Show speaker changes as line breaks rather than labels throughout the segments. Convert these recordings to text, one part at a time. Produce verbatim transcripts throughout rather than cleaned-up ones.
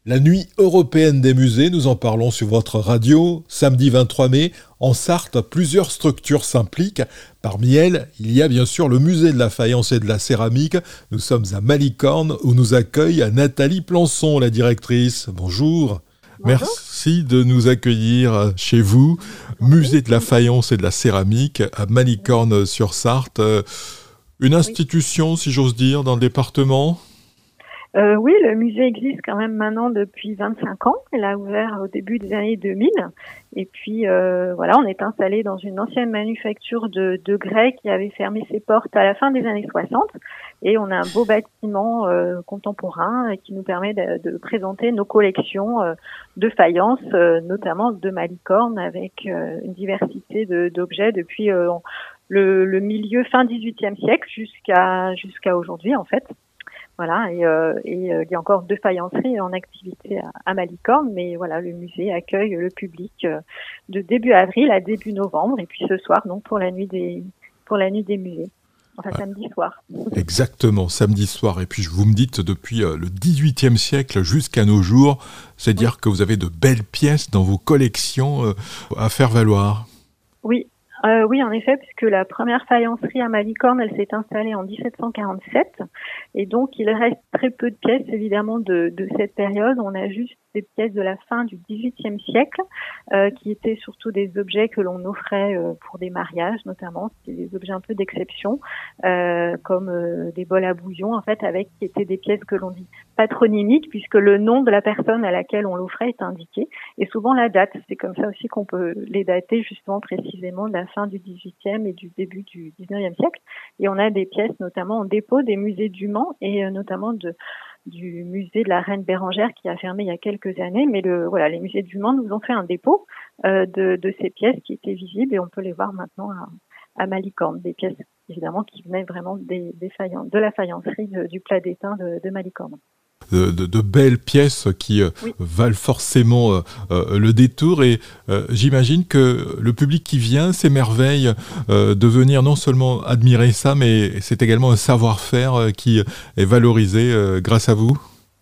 La nuit européenne des musées, nous en parlons sur votre radio. Samedi vingt-trois mai, en Sarthe, plusieurs structures s'impliquent. Parmi elles, il y a bien sûr le musée de la faïence et de la céramique. Nous sommes à Malicorne où nous accueille Nathalie Plançon, la directrice. Bonjour.
Bonjour.
Merci de nous accueillir chez vous. Musée de la faïence et de la céramique à Malicorne-sur-Sarthe. Une institution, si j'ose dire, dans le département ?
Euh, oui, le musée existe quand même maintenant depuis vingt-cinq ans. Il a ouvert au début des années deux mille. Et puis, euh, voilà, on est installé dans une ancienne manufacture de, de grès qui avait fermé ses portes à la fin des années soixante. Et on a un beau bâtiment euh, contemporain qui nous permet de, de présenter nos collections euh, de faïence, euh, notamment de Malicorne, avec euh, une diversité de, d'objets depuis euh, le, le milieu fin dix-huitième siècle jusqu'à jusqu'à aujourd'hui, en fait. Voilà, et, euh, et euh, il y a encore deux faïenceries en activité à, à Malicorne, mais voilà, le musée accueille le public euh, de début avril à début novembre, et puis ce soir, donc pour la nuit des pour la nuit des musées, enfin ah, samedi soir.
Exactement, samedi soir. Et puis vous me dites depuis euh, le dix-huitième siècle jusqu'à nos jours, c'est-à-dire oui. que vous avez de belles pièces dans vos collections euh, à faire valoir.
Oui. Euh, oui, en effet, puisque la première faïencerie à Malicorne, elle s'est installée en dix-sept cent quarante-sept, et donc il reste très peu de pièces, évidemment, de, de cette période. On a juste des pièces de la fin du dix-huitième siècle, euh, qui étaient surtout des objets que l'on offrait euh, pour des mariages, notamment. C'était des objets un peu d'exception, euh, comme euh, des bols à bouillon, en fait, avec qui étaient des pièces que l'on dit patronymiques, puisque le nom de la personne à laquelle on l'offrait est indiqué, et souvent la date. C'est comme ça aussi qu'on peut les dater, justement, précisément de la fin du dix-huitième et du début du dix-neuvième siècle. Et on a des pièces notamment en dépôt des musées du Mans et euh, notamment de, du musée de la Reine Bérengère qui a fermé il y a quelques années. Mais le, voilà, les musées du Mans nous ont fait un dépôt euh, de, de ces pièces qui étaient visibles et on peut les voir maintenant à, à Malicorne. Des pièces évidemment qui venaient vraiment des, des faïences, de la faïencerie de, du Plat d'Étain de, de Malicorne.
De, de, de belles pièces qui euh, oui. valent forcément euh, euh, le détour et euh, j'imagine que le public qui vient s'émerveille euh, de venir non seulement admirer ça, mais c'est également un savoir-faire euh, qui est valorisé euh, grâce à vous.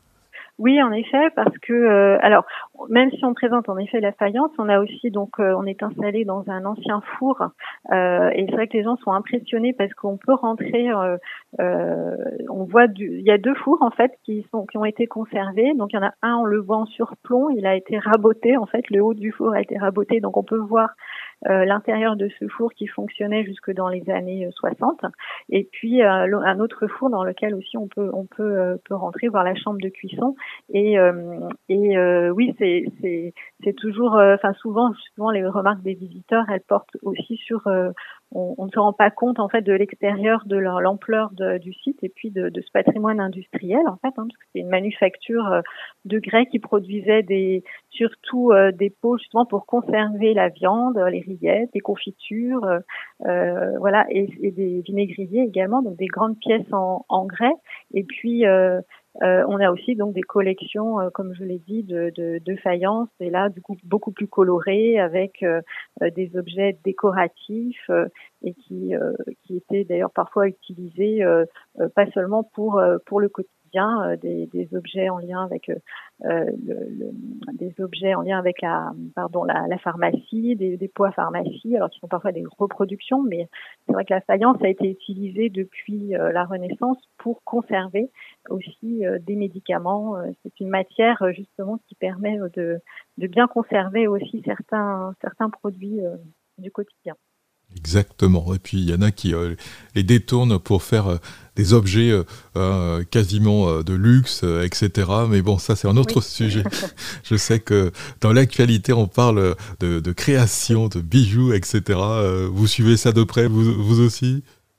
Oui, en effet, parce que euh, alors même si on présente en effet la faïence, on a aussi donc euh, on est installé dans un ancien four euh, et c'est vrai que les gens sont impressionnés parce qu'on peut rentrer. Euh, euh, on voit du, il y a deux fours en fait qui sont qui ont été conservés. Donc il y en a un, on le voit en surplomb, il a été raboté en fait, le haut du four a été raboté, donc on peut voir Euh, l'intérieur de ce four qui fonctionnait jusque dans les années soixante, et puis euh, un autre four dans lequel aussi on peut on peut euh, peut rentrer voir la chambre de cuisson et euh, et euh, oui c'est c'est c'est toujours enfin euh, souvent souvent les remarques des visiteurs elles portent aussi sur euh, on, on ne se rend pas compte en fait de l'extérieur de leur, l'ampleur de, du site et puis de, de ce patrimoine industriel en fait hein, parce que c'est une manufacture euh, de grès qui produisait des surtout euh, des pots justement pour conserver la viande, les rillettes, des confitures, euh, euh, voilà et, et des vinaigriers également, donc des grandes pièces en, en grès et puis euh, Euh, on a aussi donc des collections, euh, comme je l'ai dit, de, de, de faïence, et là du coup beaucoup plus colorées, avec euh, des objets décoratifs euh, et qui euh, qui étaient d'ailleurs parfois utilisés euh, euh, pas seulement pour euh, pour le quotidien, euh, des, des objets en lien avec euh, le, le, des objets en lien avec la pardon la, la pharmacie, des, des pots à pharmacie, alors qui sont parfois des reproductions, mais c'est vrai que la faïence a été utilisée depuis euh, la Renaissance pour conserver aussi euh, des médicaments. C'est une matière justement qui permet de, de bien conserver aussi certains, certains produits euh, du quotidien.
Exactement. Et puis il y en a qui euh, les détournent pour faire euh, des objets euh, quasiment euh, de luxe, euh, et cetera. Mais bon, ça c'est un autre oui. sujet. Je sais que dans l'actualité on parle de, de création, de bijoux, et cetera. Euh, vous suivez ça de près, vous, vous aussi ?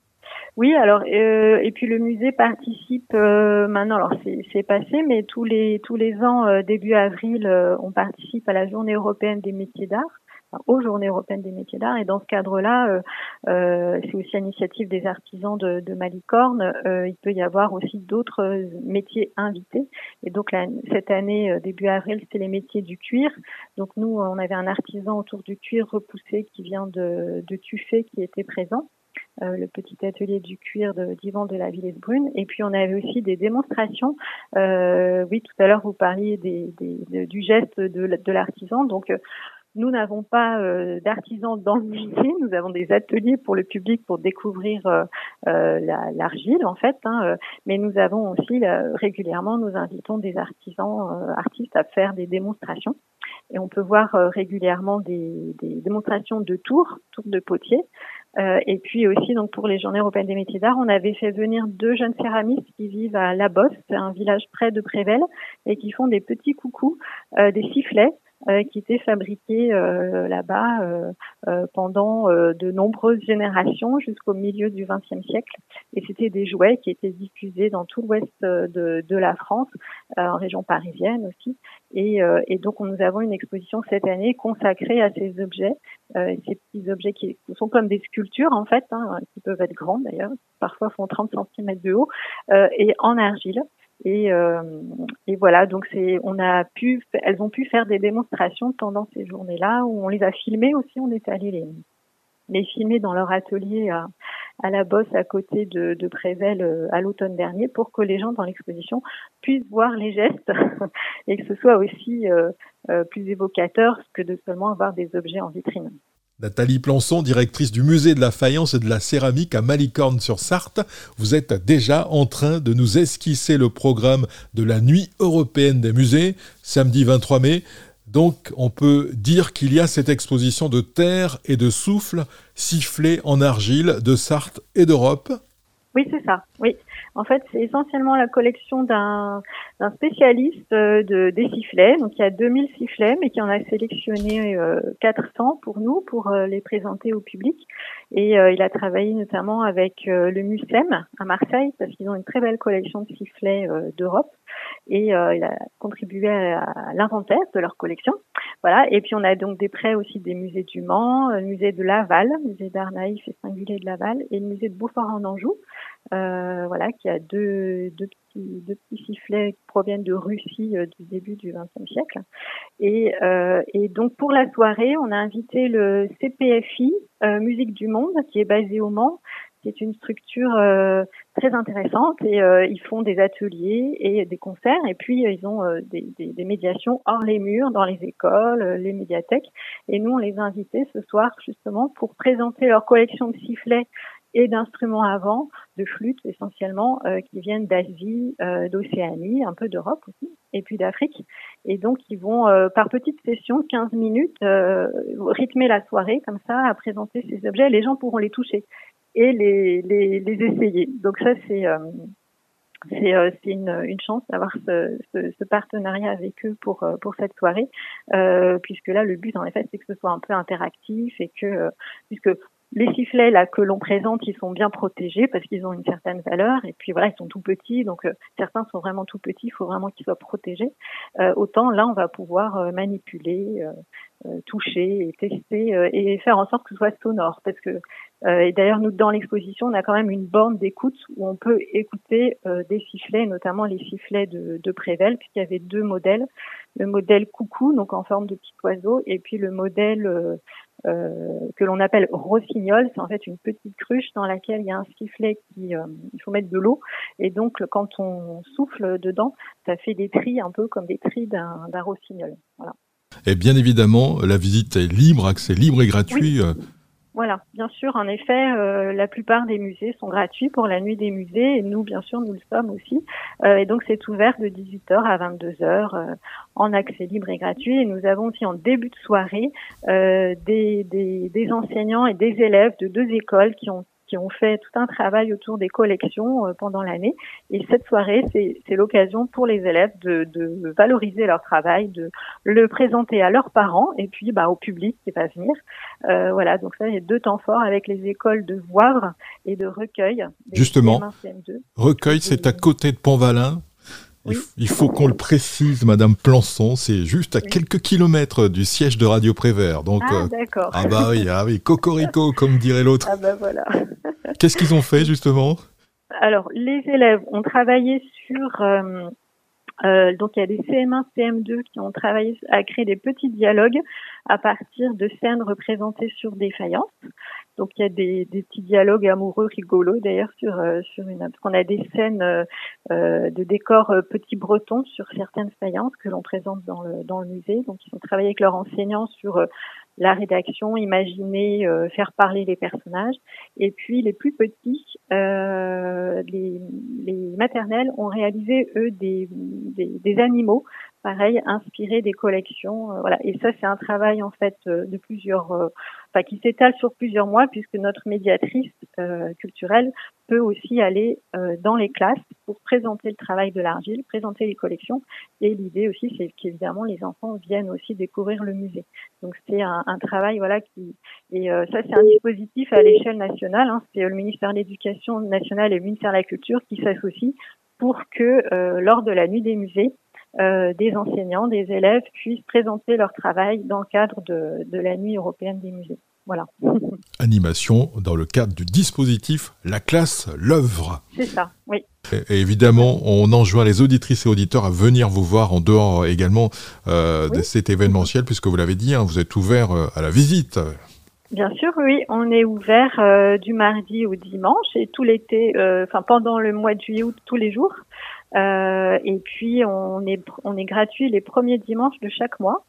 Oui, alors euh, et puis le musée participe euh, maintenant. Alors c'est, c'est passé, mais tous les tous les ans euh, début avril, euh, on participe à la Journée européenne des métiers d'art, enfin, aux Journées européennes des métiers d'art. Et dans ce cadre-là, euh, euh, c'est aussi à l'initiative des artisans de, de Malicorne. Euh, il peut y avoir aussi d'autres métiers invités. Et donc là, cette année, euh, début avril, c'était les métiers du cuir. Donc nous, on avait un artisan autour du cuir repoussé qui vient de de Tuffet qui était présent. euh, le petit atelier du cuir de, d'Yvan de la Villers-Brune. Et puis on avait aussi des démonstrations. Euh, oui, tout à l'heure vous parliez des, des, de, du geste de, de l'artisan. Donc euh, nous n'avons pas euh, d'artisans dans le musée, nous avons des ateliers pour le public pour découvrir euh, euh, la, l'argile en fait, hein, euh, mais nous avons aussi euh, régulièrement, nous invitons des artisans, euh, artistes à faire des démonstrations et on peut voir euh, régulièrement des, des démonstrations de tours, tours de potier. Euh, et puis aussi donc pour les Journées européennes des métiers d'art, on avait fait venir deux jeunes céramistes qui vivent à La Bosse, c'est un village près de Prével, et qui font des petits coucous, euh, des sifflets. Euh, qui étaient fabriqués euh, là-bas euh, euh, pendant euh, de nombreuses générations jusqu'au milieu du vingtième siècle. Et c'était des jouets qui étaient diffusés dans tout l'ouest de, de la France, euh, en région parisienne aussi. Et, euh, et donc nous avons une exposition cette année consacrée à ces objets, euh, ces petits objets qui sont comme des sculptures en fait, hein, qui peuvent être grands d'ailleurs, parfois font trente centimètres de haut, euh, et en argile. Et, euh, et voilà, donc c'est, on a pu, elles ont pu faire des démonstrations pendant ces journées-là où on les a filmées aussi. On est allé les, les filmer dans leur atelier à, à La Bosse, à côté de, de Prével, à l'automne dernier, pour que les gens dans l'exposition puissent voir les gestes et que ce soit aussi euh, euh, plus évocateur que de seulement avoir des objets en vitrine.
Nathalie Plançon, directrice du musée de la faïence et de la céramique à Malicorne-sur-Sarthe, vous êtes déjà en train de nous esquisser le programme de la Nuit européenne des musées, samedi vingt-trois mai. Donc, on peut dire qu'il y a cette exposition de terre et de souffle sifflés en argile de Sarthe et d'Europe.
Oui, c'est ça, oui. En fait, c'est essentiellement la collection d'un, d'un spécialiste de, des sifflets. Donc, il y a deux mille sifflets, mais qui en a sélectionné euh, quatre cents pour nous, pour euh, les présenter au public. Et euh, il a travaillé notamment avec euh, le MUSEM à Marseille, parce qu'ils ont une très belle collection de sifflets euh, d'Europe. Et euh, il a contribué à, à l'inventaire de leur collection. Voilà. Et puis, on a donc des prêts aussi des musées du Mans, le musée de Laval, le musée d'art naïf et singulier de Laval, et le musée de Beaufort en Anjou. Euh, voilà, qui a deux, deux, petits, deux petits sifflets qui proviennent de Russie euh, du début du vingtième siècle. Et, euh, et donc pour la soirée, on a invité le C P F I, euh, Musique du Monde, qui est basé au Mans. C'est une structure euh, très intéressante et euh, ils font des ateliers et des concerts et puis euh, ils ont euh, des, des, des médiations hors les murs, dans les écoles, euh, les médiathèques. Et nous, on les a invités ce soir justement pour présenter leur collection de sifflets et d'instruments à vent, de flûtes essentiellement, euh, qui viennent d'Asie, euh, d'Océanie, un peu d'Europe aussi, et puis d'Afrique. Et donc, ils vont, euh, par petites sessions, quinze minutes, euh, rythmer la soirée, comme ça, à présenter ces objets. Les gens pourront les toucher et les, les, les essayer. Donc ça, c'est... Euh, C'est, euh, c'est une, une chance d'avoir ce, ce, ce partenariat avec eux pour, pour cette soirée, euh, puisque là, le but, en effet, c'est que ce soit un peu interactif et que, euh, puisque les sifflets là que l'on présente, ils sont bien protégés parce qu'ils ont une certaine valeur et puis voilà, ils sont tout petits, donc euh, certains sont vraiment tout petits, il faut vraiment qu'ils soient protégés. Euh, autant là, on va pouvoir euh, manipuler, euh, euh, toucher et tester euh, et faire en sorte que ce soit sonore parce que euh, et d'ailleurs nous dans l'exposition, on a quand même une borne d'écoute où on peut écouter euh, des sifflets, notamment les sifflets de, de Prével, puisqu'il y avait deux modèles, le modèle coucou, donc en forme de petit oiseau, et puis le modèle euh, Euh, que l'on appelle rossignol, c'est en fait une petite cruche dans laquelle il y a un sifflet qui, euh, il faut mettre de l'eau, et donc quand on souffle dedans, ça fait des trilles un peu comme des trilles d'un, d'un rossignol. Voilà.
Et bien évidemment, la visite est libre, accès libre et gratuit.
Oui. Voilà, bien sûr, en effet, euh, la plupart des musées sont gratuits pour la nuit des musées et nous, bien sûr, nous le sommes aussi. Euh, et donc, c'est ouvert de dix-huit heures à vingt-deux heures euh, en accès libre et gratuit. Et nous avons aussi en début de soirée euh, des, des, des enseignants et des élèves de deux écoles qui ont qui ont fait tout un travail autour des collections euh, pendant l'année. Et cette soirée, c'est, c'est l'occasion pour les élèves de, de valoriser leur travail, de le présenter à leurs parents et puis bah, au public qui va venir. Euh, voilà, donc ça, il y a deux temps forts avec les écoles de Voivre et de Recueil.
Justement,
C M un, C M deux.
Recueil, c'est à côté de Pont-Valin.
Oui.
Il faut qu'on le précise, Madame Plançon, c'est juste à oui. quelques kilomètres du siège de Radio Prévert. Donc,
ah, euh, d'accord.
Ah bah oui, ah oui, cocorico, comme dirait l'autre.
Ah bah voilà.
Qu'est-ce qu'ils ont fait, justement ?
Alors, les élèves ont travaillé sur... Euh, euh, donc, il y a des C M un, C M deux qui ont travaillé à créer des petits dialogues à partir de scènes représentées sur des faïences. Donc il y a des, des petits dialogues amoureux rigolos d'ailleurs sur euh, sur une parce qu'on a des scènes euh, de décors euh, petits bretons sur certaines faïences que l'on présente dans le dans le musée. Donc ils ont travaillé avec leurs enseignants sur euh, la rédaction, imaginer, euh, faire parler les personnages. Et puis les plus petits, euh, les, les maternelles ont réalisé eux des, des, des animaux, pareil, inspirés des collections. Euh, voilà. Et ça, c'est un travail en fait euh, de plusieurs, euh, enfin qui s'étale sur plusieurs mois, puisque notre médiatrice euh, culturelle peut aussi aller euh, dans les classes pour présenter le travail de l'argile, présenter les collections. Et l'idée aussi, c'est qu'évidemment les enfants viennent aussi découvrir le musée. Donc c'est un, un travail, voilà, qui et euh, ça c'est un dispositif à l'échelle nationale. Hein, c'est le ministère de l'Éducation nationale et le ministère de la Culture qui s'associent pour que euh, lors de la nuit des musées, euh, des enseignants, des élèves puissent présenter leur travail dans le cadre de, de la nuit européenne des musées. Voilà.
Animation dans le cadre du dispositif La classe, l'œuvre.
C'est ça, oui.
Et, et évidemment, on enjoint les auditrices et auditeurs à venir vous voir en dehors également euh, oui. de cet événementiel, puisque vous l'avez dit, hein, vous êtes ouvert à la visite.
Bien sûr, oui, on est ouvert euh, du mardi au dimanche et tout l'été, enfin euh, pendant le mois de juillet août tous les jours. Euh, et puis on est on est gratuit les premiers dimanches de chaque mois.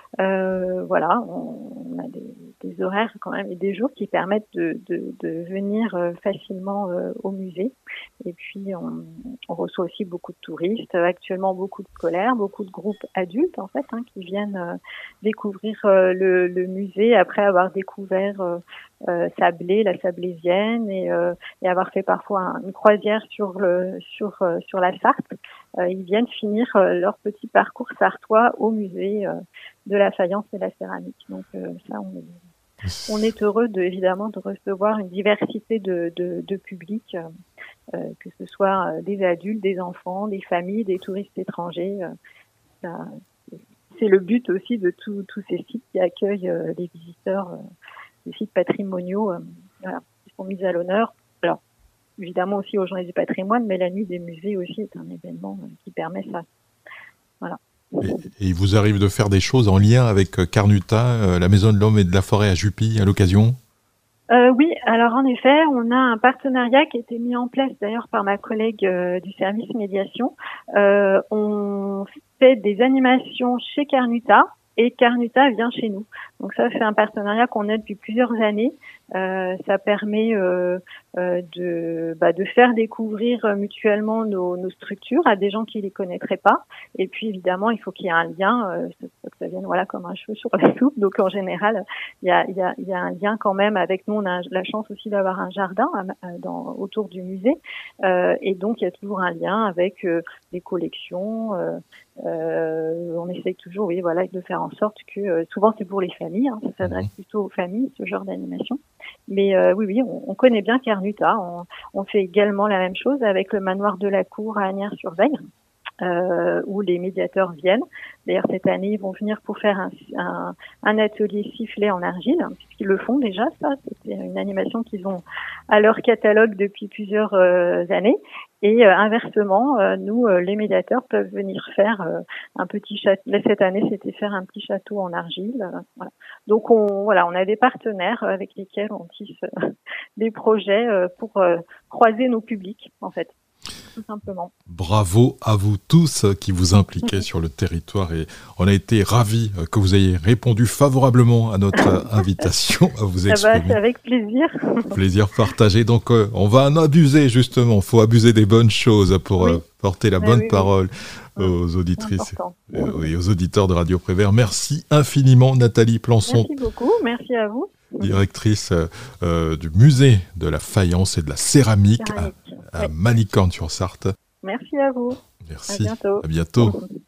Euh, voilà, on, on a des, des horaires quand même et des jours qui permettent de, de, de venir euh, facilement euh, au musée. Et puis on, on reçoit aussi beaucoup de touristes, actuellement beaucoup de scolaires, beaucoup de groupes adultes en fait, hein, qui viennent euh, découvrir euh, le, le musée après avoir découvert euh, euh, Sablé, la Sablésienne et, euh, et avoir fait parfois un, une croisière sur le sur euh, sur la Sarthe. Euh, ils viennent finir euh, leur petit parcours sartois au musée euh, de la faïence et la céramique. Donc euh, ça, on est, on est heureux de, évidemment de recevoir une diversité de, de, de publics, euh, que ce soit des adultes, des enfants, des familles, des touristes étrangers. Euh, ça, c'est le but aussi de tous ces sites qui accueillent euh, les visiteurs, euh, les sites patrimoniaux, euh, voilà, qui sont mis à l'honneur. Alors, évidemment aussi aux Journées du patrimoine, mais la nuit des musées aussi est un événement euh, qui permet ça. Voilà.
Et, et il vous arrive de faire des choses en lien avec Carnuta, euh, la Maison de l'Homme et de la Forêt à Jupy, à l'occasion ?
euh, Oui, alors en effet, on a un partenariat qui a été mis en place d'ailleurs par ma collègue euh, du service médiation. Euh, on fait des animations chez Carnuta et Carnuta vient chez nous. Donc ça, c'est un partenariat qu'on a depuis plusieurs années. Euh, ça permet euh, euh, de, bah, de faire découvrir mutuellement nos, nos structures à des gens qui les connaîtraient pas. Et puis évidemment, il faut qu'il y ait un lien, euh, que ça vienne voilà comme un cheveu sur la soupe. Donc en général, il y a, il y a, il y a un lien quand même avec nous. On a la chance aussi d'avoir un jardin dans, autour du musée, euh, et donc il y a toujours un lien avec euh, les collections. Euh, euh, on essaye toujours, oui, voilà, de faire en sorte que euh, souvent c'est pour les familles, hein, ça s'adresse plutôt aux familles ce genre d'animation. Mais euh, oui, oui, on, on connaît bien Carnuta. On, on fait également la même chose avec le manoir de la Cour à Asnières-sur-Vègre, euh, où les médiateurs viennent. D'ailleurs, cette année, ils vont venir pour faire un, un, un atelier sifflet en argile, hein, puisqu'ils le font déjà, ça. C'était une animation qu'ils ont à leur catalogue depuis plusieurs euh, années. Et euh, inversement, euh, nous, euh, les médiateurs peuvent venir faire euh, un petit château. Cette année, c'était faire un petit château en argile. Euh, voilà. Donc, on, voilà, on a des partenaires avec lesquels on tisse euh, des projets euh, pour euh, croiser nos publics, en fait. Tout simplement.
Bravo à vous tous qui vous impliquez sur le territoire et on a été ravis que vous ayez répondu favorablement à notre invitation à vous exprimer.
Ça va, c'est avec plaisir.
Plaisir partagé. Donc euh, on va en abuser justement. Il faut abuser des bonnes choses pour oui. euh, porter la Mais bonne oui, parole oui. aux auditrices et, et aux auditeurs de Radio Prévert. Merci infiniment Nathalie Plançon.
Merci beaucoup. Merci à vous.
Directrice euh, du musée de la faïence et de la céramique, céramique. à, à ouais. Malicorne-sur-Sarthe.
Merci à vous.
Merci.
À bientôt.
À bientôt.